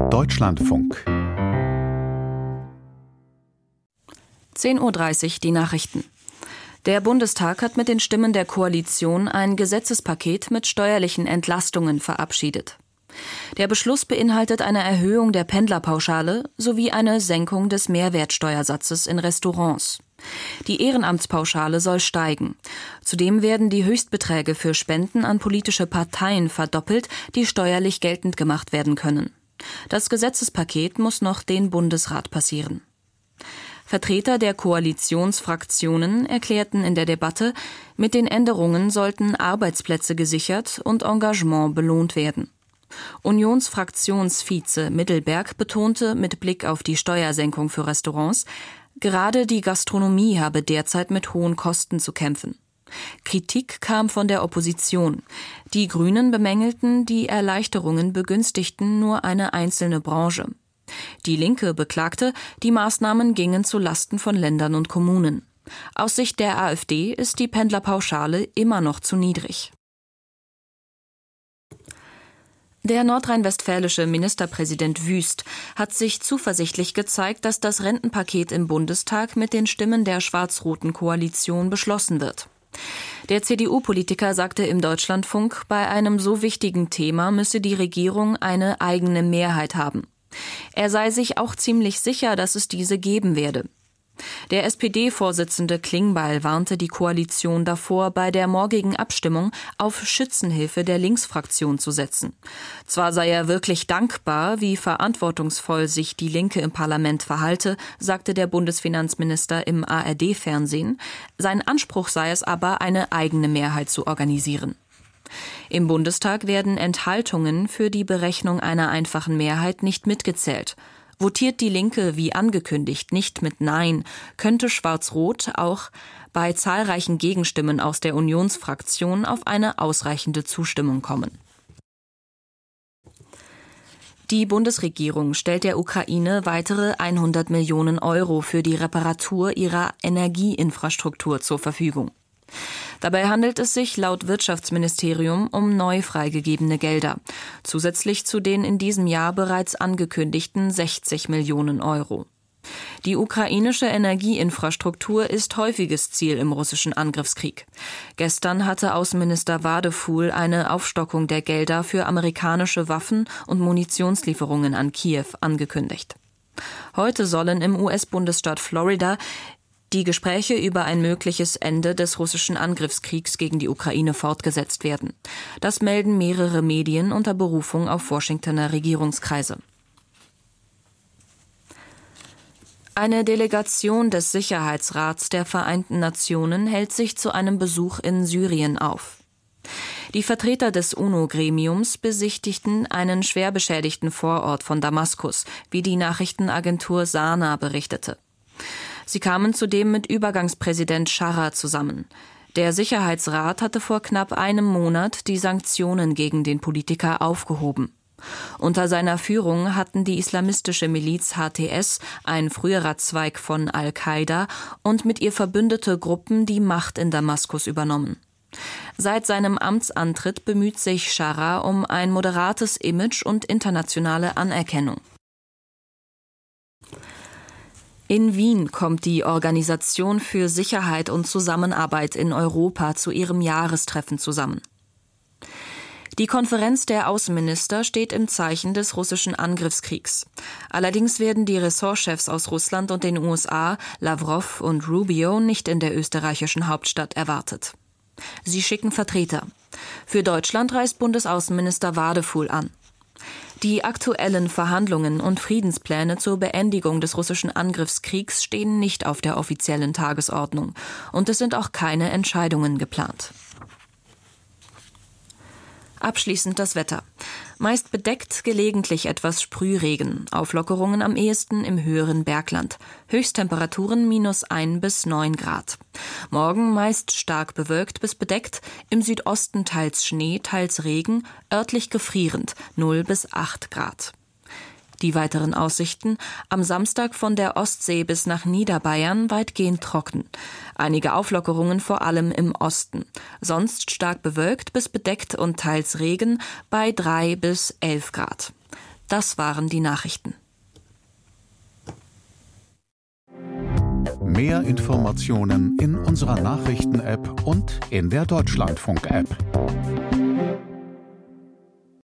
Deutschlandfunk 10:30 Uhr die Nachrichten. Der Bundestag hat mit den Stimmen der Koalition ein Gesetzespaket mit steuerlichen Entlastungen verabschiedet. Der Beschluss beinhaltet eine Erhöhung der Pendlerpauschale sowie eine Senkung des Mehrwertsteuersatzes in Restaurants. Die Ehrenamtspauschale soll steigen. Zudem werden die Höchstbeträge für Spenden an politische Parteien verdoppelt, die steuerlich geltend gemacht werden können. Das Gesetzespaket muss noch den Bundesrat passieren. Vertreter der Koalitionsfraktionen erklärten in der Debatte, mit den Änderungen sollten Arbeitsplätze gesichert und Engagement belohnt werden. Unionsfraktionsvize Mittelberg betonte mit Blick auf die Steuersenkung für Restaurants, gerade die Gastronomie habe derzeit mit hohen Kosten zu kämpfen. Kritik kam von der Opposition. Die Grünen bemängelten, die Erleichterungen begünstigten nur eine einzelne Branche. Die Linke beklagte, die Maßnahmen gingen zu Lasten von Ländern und Kommunen. Aus Sicht der AfD ist die Pendlerpauschale immer noch zu niedrig. Der nordrhein-westfälische Ministerpräsident Wüst hat sich zuversichtlich gezeigt, dass das Rentenpaket im Bundestag mit den Stimmen der schwarz-roten Koalition beschlossen wird. Der CDU-Politiker sagte im Deutschlandfunk, bei einem so wichtigen Thema müsse die Regierung eine eigene Mehrheit haben. Er sei sich auch ziemlich sicher, dass es diese geben werde. Der SPD-Vorsitzende Klingbeil warnte die Koalition davor, bei der morgigen Abstimmung auf Schützenhilfe der Linksfraktion zu setzen. Zwar sei er wirklich dankbar, wie verantwortungsvoll sich die Linke im Parlament verhalte, sagte der Bundesfinanzminister im ARD-Fernsehen. Sein Anspruch sei es aber, eine eigene Mehrheit zu organisieren. Im Bundestag werden Enthaltungen für die Berechnung einer einfachen Mehrheit nicht mitgezählt. Votiert die Linke wie angekündigt nicht mit Nein, könnte Schwarz-Rot auch bei zahlreichen Gegenstimmen aus der Unionsfraktion auf eine ausreichende Zustimmung kommen. Die Bundesregierung stellt der Ukraine weitere 100 Millionen Euro für die Reparatur ihrer Energieinfrastruktur zur Verfügung. Dabei handelt es sich laut Wirtschaftsministerium um neu freigegebene Gelder, zusätzlich zu den in diesem Jahr bereits angekündigten 60 Millionen Euro. Die ukrainische Energieinfrastruktur ist häufiges Ziel im russischen Angriffskrieg. Gestern hatte Außenminister Wadefuhl eine Aufstockung der Gelder für amerikanische Waffen- und Munitionslieferungen an Kiew angekündigt. Heute sollen im US-Bundesstaat Florida die Gespräche über ein mögliches Ende des russischen Angriffskriegs gegen die Ukraine fortgesetzt werden. Das melden mehrere Medien unter Berufung auf Washingtoner Regierungskreise. Eine Delegation des Sicherheitsrats der Vereinten Nationen hält sich zu einem Besuch in Syrien auf. Die Vertreter des UNO-Gremiums besichtigten einen schwer beschädigten Vorort von Damaskus, wie die Nachrichtenagentur Sana berichtete. Sie kamen zudem mit Übergangspräsident Scharra zusammen. Der Sicherheitsrat hatte vor knapp einem Monat die Sanktionen gegen den Politiker aufgehoben. Unter seiner Führung hatten die islamistische Miliz HTS, ein früherer Zweig von Al-Qaida, und mit ihr verbündete Gruppen die Macht in Damaskus übernommen. Seit seinem Amtsantritt bemüht sich Scharra um ein moderates Image und internationale Anerkennung. In Wien kommt die Organisation für Sicherheit und Zusammenarbeit in Europa zu ihrem Jahrestreffen zusammen. Die Konferenz der Außenminister steht im Zeichen des russischen Angriffskriegs. Allerdings werden die Ressortchefs aus Russland und den USA, Lavrov und Rubio, nicht in der österreichischen Hauptstadt erwartet. Sie schicken Vertreter. Für Deutschland reist Bundesaußenminister Wadefuhl an. Die aktuellen Verhandlungen und Friedenspläne zur Beendigung des russischen Angriffskriegs stehen nicht auf der offiziellen Tagesordnung und es sind auch keine Entscheidungen geplant. Abschließend das Wetter. Meist bedeckt, gelegentlich etwas Sprühregen. Auflockerungen am ehesten im höheren Bergland. Höchsttemperaturen -1 bis 9 Grad. Morgen meist stark bewölkt bis bedeckt, im Südosten teils Schnee, teils Regen, örtlich gefrierend, 0 bis 8 Grad. Die weiteren Aussichten: am Samstag von der Ostsee bis nach Niederbayern weitgehend trocken. Einige Auflockerungen vor allem im Osten. Sonst stark bewölkt bis bedeckt und teils Regen bei 3 bis 11 Grad. Das waren die Nachrichten. Mehr Informationen in unserer Nachrichten-App und in der Deutschlandfunk-App.